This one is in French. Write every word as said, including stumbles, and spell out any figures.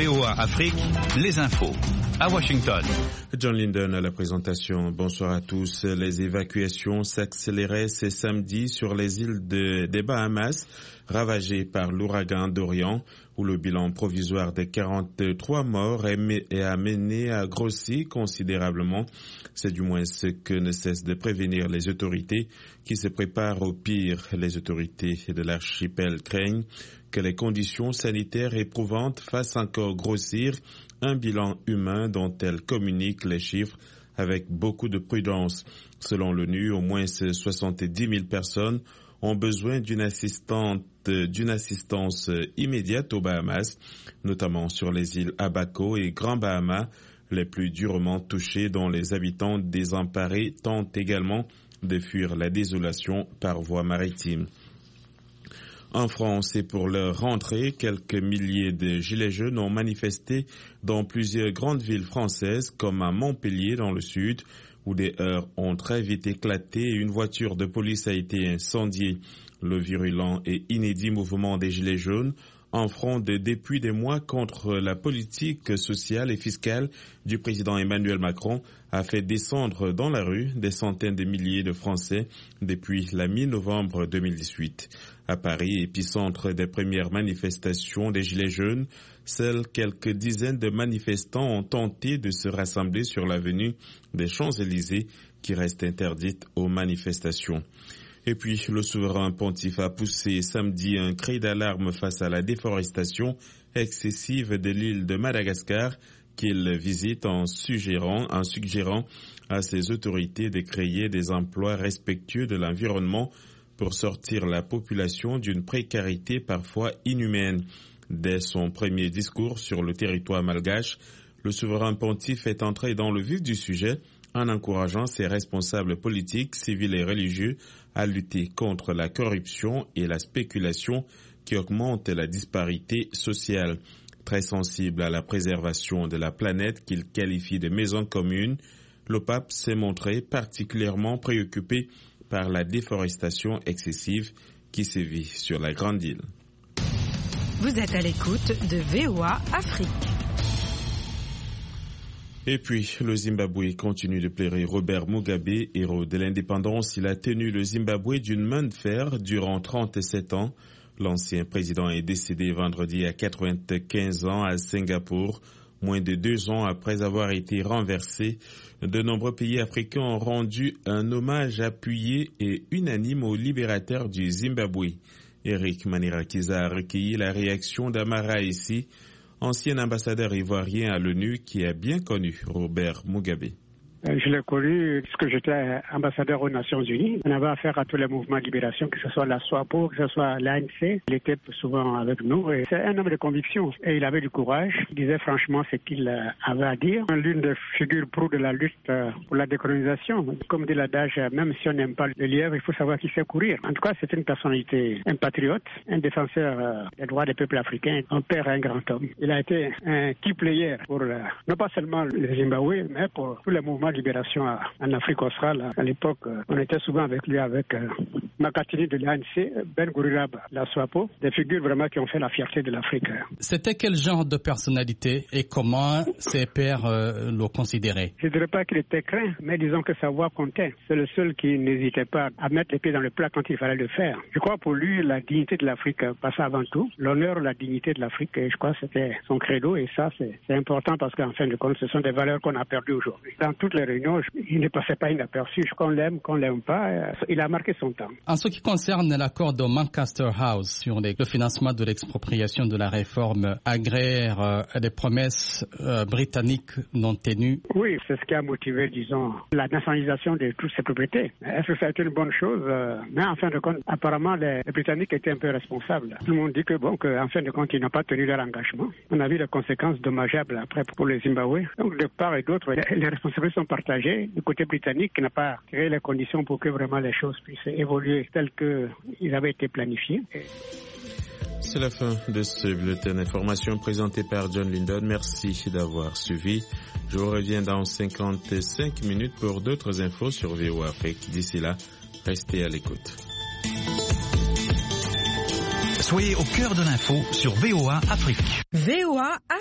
V O A Afrique, les infos. À Washington. John Linden à la présentation. Bonsoir à tous. Les évacuations s'accéléraient ce samedi sur les îles de, des Bahamas, ravagées par l'ouragan Dorian, où le bilan provisoire des quarante-trois morts est amené à grossir considérablement. C'est du moins ce que ne cessent de prévenir les autorités qui se préparent au pire. Les autorités de l'archipel craignent que les conditions sanitaires éprouvantes fassent encore grossir un bilan humain dont elles communiquent les chiffres avec beaucoup de prudence. Selon l'ONU, au moins soixante-dix mille personnes ont besoin d'une assistante, d'une assistance immédiate aux Bahamas, notamment sur les îles Abaco et Grand Bahama, les plus durement touchées, dont les habitants désemparés tentent également de fuir la désolation par voie maritime. En France et pour leur rentrée, quelques milliers de gilets jaunes ont manifesté dans plusieurs grandes villes françaises comme à Montpellier dans le sud, où des heurts ont très vite éclaté et une voiture de police a été incendiée. Le virulent et inédit mouvement des gilets jaunes en fronde depuis des mois contre la politique sociale et fiscale du président Emmanuel Macron a fait descendre dans la rue des centaines de milliers de Français depuis la mi-novembre deux mille dix-huit. À Paris, épicentre des premières manifestations des Gilets jaunes, seules quelques dizaines de manifestants ont tenté de se rassembler sur l'avenue des Champs-Élysées qui reste interdite aux manifestations. Et puis, le souverain pontife a poussé samedi un cri d'alarme face à la déforestation excessive de l'île de Madagascar qu'il visite en suggérant, en suggérant à ses autorités de créer des emplois respectueux de l'environnement pour sortir la population d'une précarité parfois inhumaine. Dès son premier discours sur le territoire malgache, le souverain pontife est entré dans le vif du sujet en encourageant ses responsables politiques, civils et religieux à lutter contre la corruption et la spéculation qui augmentent la disparité sociale. Très sensible à la préservation de la planète qu'il qualifie de maison commune, le pape s'est montré particulièrement préoccupé par la déforestation excessive qui sévit sur la grande île. Vous êtes à l'écoute de V O A Afrique. Et puis, le Zimbabwe continue de plairer Robert Mugabe, héros de l'indépendance. Il a tenu le Zimbabwe d'une main de fer durant trente-sept ans. L'ancien président est décédé vendredi à quatre-vingt-quinze ans à Singapour, moins de deux ans après avoir été renversé. De nombreux pays africains ont rendu un hommage appuyé et unanime au libérateur du Zimbabwe. Eric Manirakiza a recueilli la réaction d'Amara Essi, ancien ambassadeur ivoirien à l'ONU qui a bien connu Robert Mugabe. Je l'ai connu puisque j'étais ambassadeur aux Nations Unies. On avait affaire à tous les mouvements de libération, que ce soit la SWAPO, que ce soit l'A N C. Il était souvent avec nous. Et c'est un homme de conviction et il avait du courage. Il disait franchement ce qu'il avait à dire. L'une des figures pro de la lutte pour la décolonisation. Comme dit l'adage, même si on n'aime pas le lièvre, il faut savoir qu'il sait courir. En tout cas, c'est une personnalité, un patriote, un défenseur des droits des peuples africains, un père et un grand homme. Il a été un key player pour, non pas seulement le Zimbabwe, mais pour tous les mouvements de libération en Afrique australe. À l'époque, on était souvent avec lui, avec euh, Makatini de l'A N C, Ben Gourilab, la SWAPO, des figures vraiment qui ont fait la fierté de l'Afrique. C'était quel genre de personnalité et comment ses pairs euh, l'ont considéré? Je ne dirais pas qu'il était craint, mais disons que sa voix comptait. C'est le seul qui n'hésitait pas à mettre les pieds dans le plat quand il fallait le faire. Je crois pour lui, la dignité de l'Afrique passait avant tout. L'honneur, la dignité de l'Afrique, et je crois que c'était son credo et ça, c'est, c'est important parce qu'en fin de compte, ce sont des valeurs qu'on a perdues aujourd'hui. Dans toutes les réunions, il ne passait pas inaperçu. Qu'on l'aime, qu'on l'aime pas, il a marqué son temps. En ce qui concerne l'accord de Lancaster House sur les, le financement de l'expropriation de la réforme agraire, euh, des promesses euh, britanniques non tenues. Oui, c'est ce qui a motivé, disons, la nationalisation de toutes ces propriétés. Est-ce que ça a été une bonne chose? euh, Mais en fin de compte, apparemment, les, les Britanniques étaient un peu responsables. Tout le monde dit que, bon, qu'en fin de compte, ils n'ont pas tenu leur engagement. On a vu les conséquences dommageables après pour le Zimbabwe. Donc, de part et d'autre, les, les responsabilités sont partagées. Du côté britannique, qui n'a pas créé les conditions pour que vraiment les choses puissent évoluer telles qu'ils avaient été planifiées. C'est la fin de ce bulletin d'information présenté par John Linden. Merci d'avoir suivi. Je vous reviens dans cinquante-cinq minutes pour d'autres infos sur V O A Afrique. D'ici là, restez à l'écoute. Soyez au cœur de l'info sur V O A Afrique. V O A